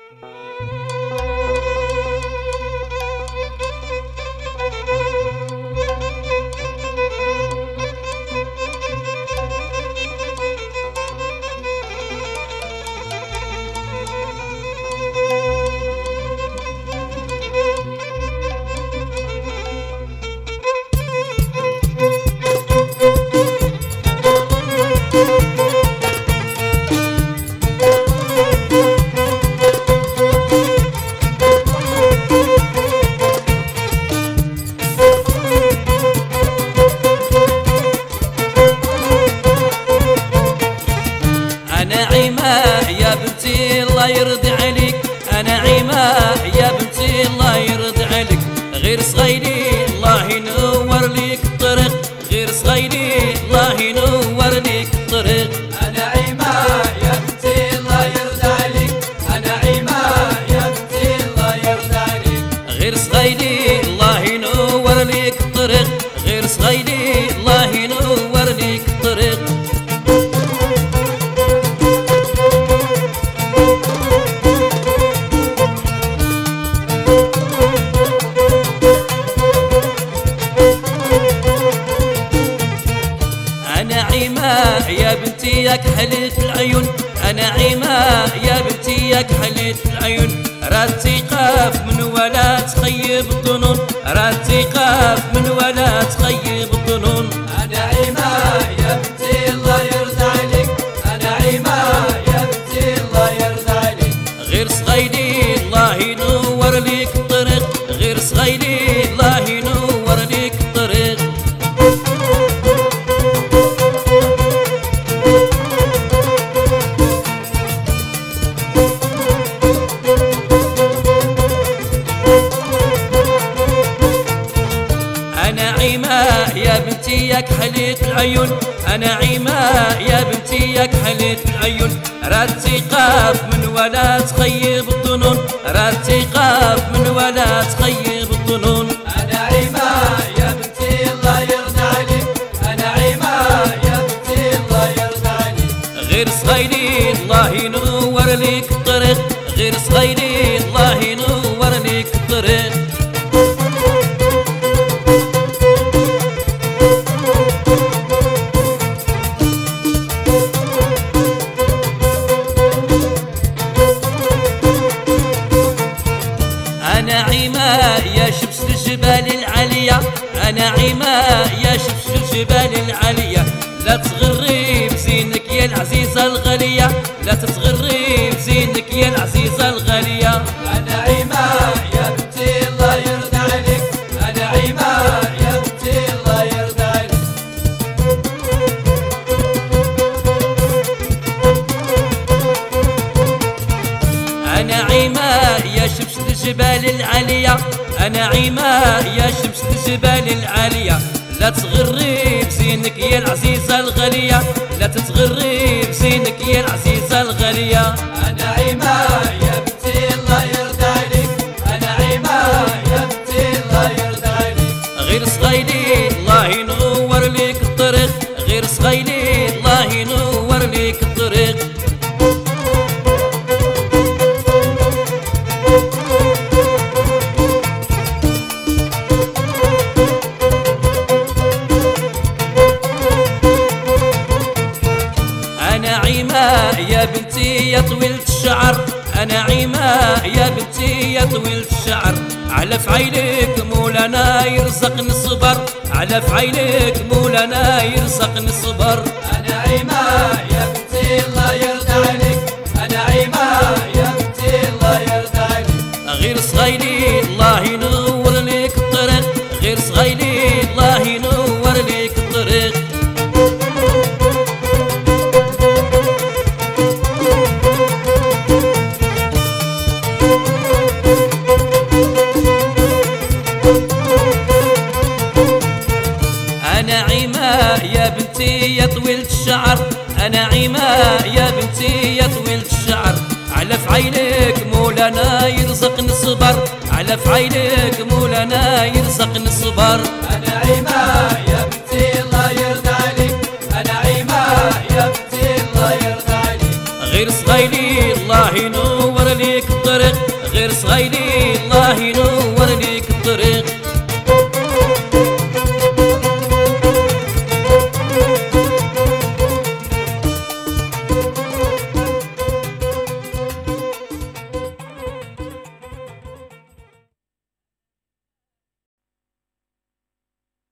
يا بنتي الله يرضي عليك، أنا عماء يا بنتي الله يرضي عليك، غير صغيري الله ينور ليك الطريق، غير صغيري الله ينور ليك الطريق. أنا عماء يا بنتي الله يرضي عليك، أنا عماء يا بنتي الله يرضي عليك، غير صغيري الله ينور ليك الطريق، غير صغيري الله ينور ليك الطريق. أنا عماء يا بنتي يا كحلة العيون، أنا عماء يا بنتي يا كحلة العيون، راتي قاف من ولا تخيب الظنون، راتي قاف من ولا تخيب الظنون. أنا عماء يا بنتي الله يرضى عليك، أنا عماء يا بنتي الله يرضى عليك، غير صغيري الله ينور ليك الطريق، غير صغيري الله ينور ليك الطريق. أنا عماء يا بنتي يا كحلة العيون، أنا عماء يا بنتي يا كحلة العيون، راتي قاف من ولا تخيب الظنون، راتي قاف من ولا تخيب الظنون. أنا عماء يا بنتي الله يرضى عليك، أنا عماء يا بنتي الله يرضى عليك، غير صغيري الله ينور ليك الطريق، غير صغيري الله ينور ليك الطريق. أنا عماء يا شمس الجبال العالية، أنا عماء يا شمس الجبال العالية، لا تغري بزينك يا العزيزة الغالية، لا تتغري بزينك يا العزيزة الغالية. أنا عماء يا بنتي الله يرضى عليك، أنا عماء يا بنتي الله يرضى عليك، أنا عماء يا شمس الجبال العالية، أنا عماء يا شمس الجبال العالية، لا تغري بزينك يا العزيزة الغالية، لا تتغري بزينك يا العزيزة الغالية. أنا عماء يا بنتي الله يرضى عليك، أنا عماء يا بنتي الله يرضى عليك، غير صغيري الله ينور ليك الطريق، غير صغيري الله ينور ليك الطريق. أنا عماء يا بنتي يا طويلة الشعر، أنا عماء يا بنتي يا طويلة الشعر، على فعيلك مولانا يرزقني الصبر، على فعيلك مولانا يرزقني الصبر. أنا عماء يا بنتي الله يرضى عليك، أنا عماء يا بنتي الله يرضى عليك، غير صغيري الله ينور ليك الطريق، غير صغيري الله ينور ليك الطريق. أنا عماء يا بنتي يا طويلة الشعر، أنا عماء يا بنتي يا طويلة الشعر، على فعيلك مولانا يرزقني الصبر، على فعيلك مولانا يرزقني الصبر. أنا عماء يا بنتي الله يرضى عليك، أنا عماء يا بنتي الله يرضى عليك، غير صغيري الله ينور ليك الطريق، غير صغيري الله ينور